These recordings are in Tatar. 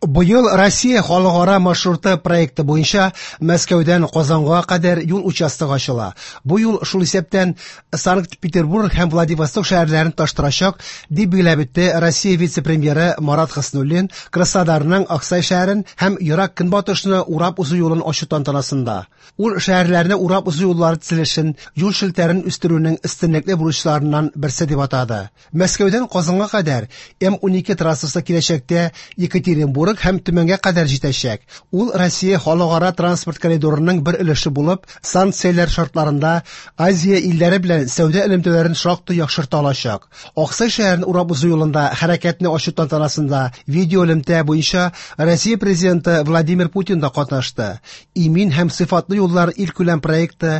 Быел Россия халыкара маршруты проекты буенча Мәскәүдән Казанга кадәр юл участогы ачыла. Бу юл шул исәптән Санкт-Петербург һәм Владивосток шәһәрләрен таштырачак, дип билгеләп үтте Россия вице-премьеры Марат Хыснуллин Краснодарның Аксай шәһәрен һәм Ерак Көнбатышны урап узу юлын ачу тантанасында. Ул шәһәрләрне урап узу юллары төзелешен, юл шелтәрен үстерүнең өстенлекле бурычларыннан берсе дип атады. Мәскәүдән Казанга кадәр М12 трассасы киләчәктә Екатеринбург һәм Төмәнгә кадәр җитәчәк. Ул Россия халыкара транспорт коридорының бер өлеше булып, санкцияләр шартларында Азия илләре белән сәүдә элемтәләрен шактый яхшырта алачак. Аксай шәһәрен урап узу юлында хәрәкәтне ачу тантанасында видео элемтә буенча Россия президенты Владимир Путин да катнашты. Имин һәм сыйфатлы юллар илкүләм проекты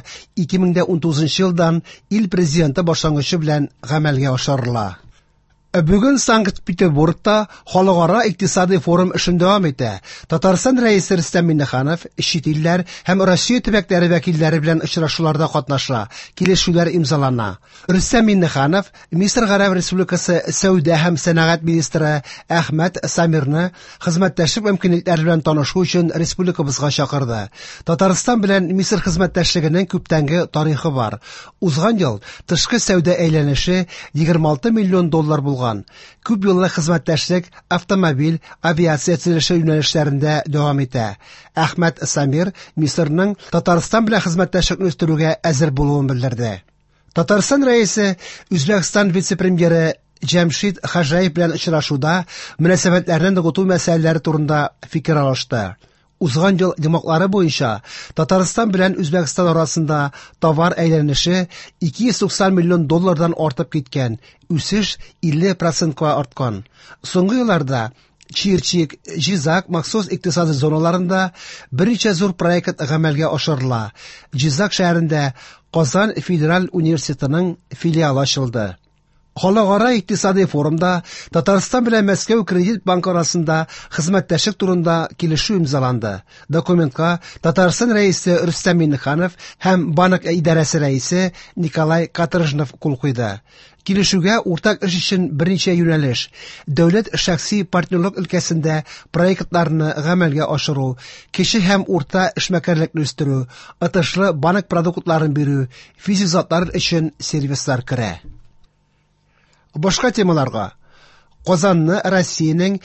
2019 елдан ил президенты башлангычы белән гамәлгә ашырыла. Бүген Санкт-Петербургта халыкара икътисади форум эшен дәвам итә. Татарстан рәисе Рөстәм Миңнеханов чит илләр һәм Россия төбәкләре вәкилләре белән очрашуларда катнаша, килешүләр имзалана. Рөстәм Миңнеханов Мисыр Гарәп Республикасы сәүдә һәм сәнәгать министры Әхмәт Самирны хезмәттәшлек мөмкинлекләре белән танышу өчен республикабызга чакырды. Татарстан белән Мисыр хезмәттәшлегенең күптәнге тарихы бар. Узган ел тышкы сәүдә әйләнеше 26 миллион доллар булган. Күп юллы хезмәттәшлек автомобиль, авиация төзелеше юнәлешләрендә дәвам итә. Әхмәт Самир Мисырның Татарстан белән хезмәттәшлекне үстерүгә әзер булуын белдерде. Татарстан рәисе Үзбәкстан вице-премьеры Җәмшид Хаҗаев белән очрашуда мөнәсәбәтләрне ныгыту мәсьәләләре турында фикер алышты. Узган ел демоклары буенча Татарстан белән Үзбәкстан арасында товар әйләнеше 290 миллион доллардан артып киткән, үсеш 50%-ка арткан. Соңгы елларда Чирчик, Жизак махсус икътисади зоналарында берничә зур проект гамәлгә ашырыла. Жизак шәһәрендә Казан федераль университетының филиалы ачылды. Халыкара икътисади форумда Татарстан белән Мәскәү кредит банк арасында хезмәттәшлек турында килешү имзаланды. Документка Татарстан рәисе Рөстәм Миңнеханов һәм банк идарәсе рәисе Николай Каторжнов кул куйды. Килешүгә уртак эш өчен берничә юнәлеш, дәүләт шәхси партнерлык өлкәсендә проектларны гамәлгә ашыру, кече һәм урта эшмәкәрлекне үстерү, отышлы банк продуктларын бирү, физик затлар өчен сервислар керә. Башка темаларга. Казанны Россиянең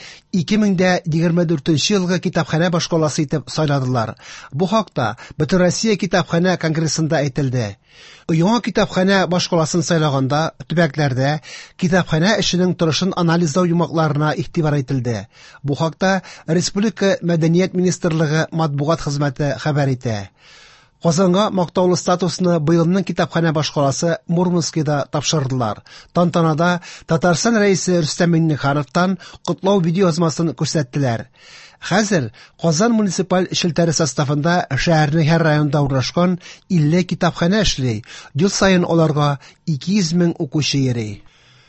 2024 елгы китапханә башкаласы итеп сайладылар. Бу хакта Бөтен Россия китапханә конгрессында әйтелде. Яңа китапханә башкаласын сайлаганда төбәкләрдә китапханә эшенең торышын анализлау юмакларына игътибар ителде. Бу хакта Республика Мәдәният министрлыгы матбугат хезмәте хәбәр итә. Казанга мактаулы статусны быелның китапханә башкаласы Мурманскида тапшырдылар. Тантанада Татарстан рәисе Рөстәм Миңнехановтан котлау видеоязмасын күрсәттеләр. Хәзер Казан муниципаль шелтәре составында шәһәрнең һәр районында урнашкан 50 китапханә эшли. Ел саен аларга 200 мең укучы йөри.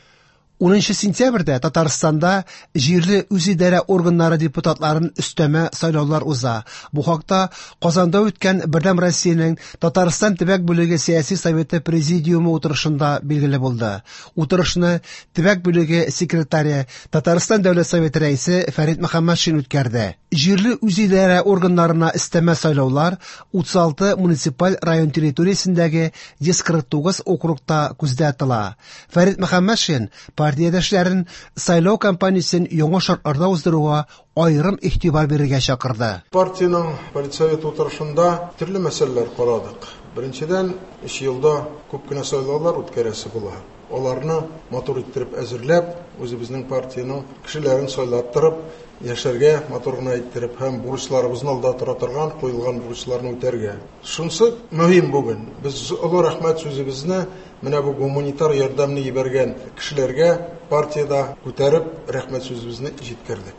10 сентябрьдә Татарстанда җирле үзидарә органнары депутатларын өстәмә сайлаулар уза. Бу хакта Казанда үткән Бердәм Россиянең Татарстан төбәк бүлеге сәяси советы президиумы утырышында билгеле булды. Утырышны төбәк бүлеге секретаре Татарстан дәүләт советы рәисе Фәрит Мөхәммәтшин үткәрде. Җирле үзидарә органнарына өстәмә сайлаулар 36 муниципаль район территориясендәге 149 округта күздә тотыла. Фәрит Мөхәммәтшин партиядәшләрен сайлау кампаниясен яңа шартларда уздыруга айрым игътибар бирергә чакырды. Партияның политсовет утырышында төрле мәсьәләләр карадык. Беренчедән, 3 елда күп кенә сайлаулар үткәрәсе була. Аларны матур иттереп әзерләп, үзебезнең партияның кешеләрен сайлап торып, яшәргә матур гына иттереп һәм бурычларыбызны алда тора торган, куелган бурычларны үтәргә. Шунысы мөһим бүген. Без олы рәхмәт сүзебезне менә бу гуманитар ярдәмне җибәргән кешеләргә партияда күтәреп рәхмәт сүзебезне җиткердек.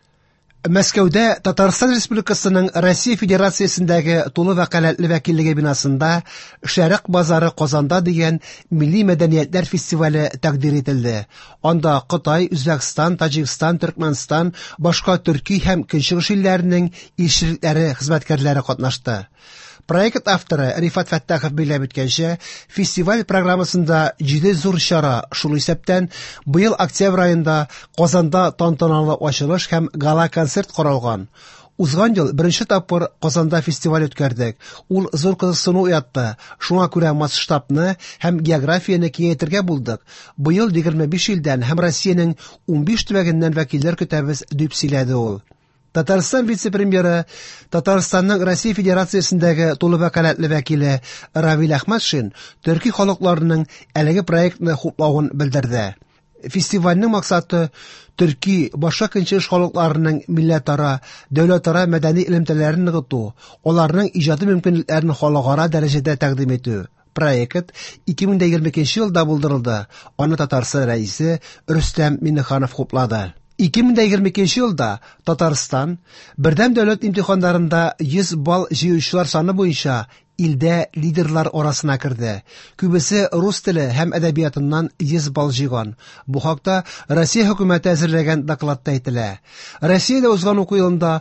Мәскәүдә Татарстан Республикасының Россия Федерациясендәге тулы вәкаләтле вәкиллеге бинасында Шәрык базары Казанда дигән милли мәдәниятләр фестивале тәкъдир ителде. Анда Кытай, Үзбәкстан, Таҗикстан, Төркмәнстан, башка төрки һәм көнчыгыш илләренең илчелекләре, хезмәткәрләре катнашты. Проект авторы Рифат Фәттахов билеп үткәнчә, фестиваль программасында 7 зур чара, шул исәптән быел октябрь аенда Казанда тантаналы ачылыш һәм гала-концерт каралган. Узган ел беренче тапкыр Казанда фестиваль үткәрдек. Ул зур кызыксыну уятты. Шуңа күрә масштабны һәм географияны киңәйтергә булдык. Быел 25 илдән һәм Россиянең 15 төбәгеннән вәкилләр көтәбез, дип сөйләде ул. Татарстан вице-премьеры, Татарстанның Россия Федерациясендәге тулы вәкаләтле вәкиле Равил Әхмәтшин төрки халыкларының әлеге проектны хуплавын белдерде. Фестивальнең максаты төрки башка көнчыгыш халыкларының милләтара, дәүләтара мәдәни элемтәләрен ныгыту, аларның иҗади мөмкинлекләрен халыкара дәрәҗәдә тәкъдим итү. Проект 2022 елда булдырылды. Аны Татарстан рәисе Рөстәм Миннеханов хуплады. 2022 елда Татарстан бердәм дәүләт имтиханнарында 100 балл җыючылар саны буенча илдә лидерлар арасына керде. Күбесе рус теле һәм әдәбиятыннан 100 балл җыйган. Бу хакта Россия хөкүмәте әзерләгән докладта әйтелә. Россиядә узган уку елында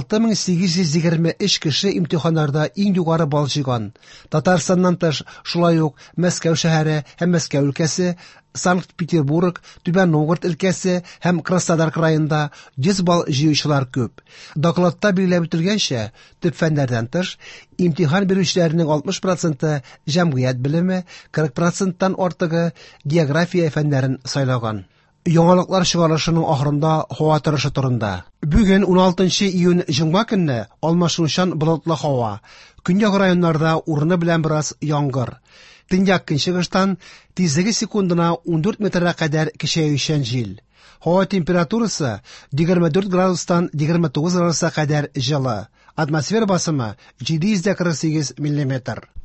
6823 кеше имтиханнарда иң югары балл җыйган. Татарстаннан тыш шулай ук Мәскәү шәһәре һәм Мәскәү өлкәсе, Санкт-Петербург, Түбән Новгород өлкәсе һәм Краснодар краенда 100 балл җыючылар күп. Докладта билгеләп үтелгәнчә, төп фәннәрдән тыш, имтихан бирүчеләрнең 60% җәмгыять белеме, 40%-тан артыгы география фәннәрен сайлаган. Яңалыклар чыгарылышының ахырында һава торышы турында. Бүген 16 июнь җомга көнне алмашынучан болытлы һава. Көньяк районнарда урыны белән бераз яңгыр. Төньяк көнчыгыштан тизлеге секундына 14 метрга кадәр көчәючән җил. Һава температурасы 24 градустан 29 градуска кадәр җылы. Атмосфера басымы 748 мм.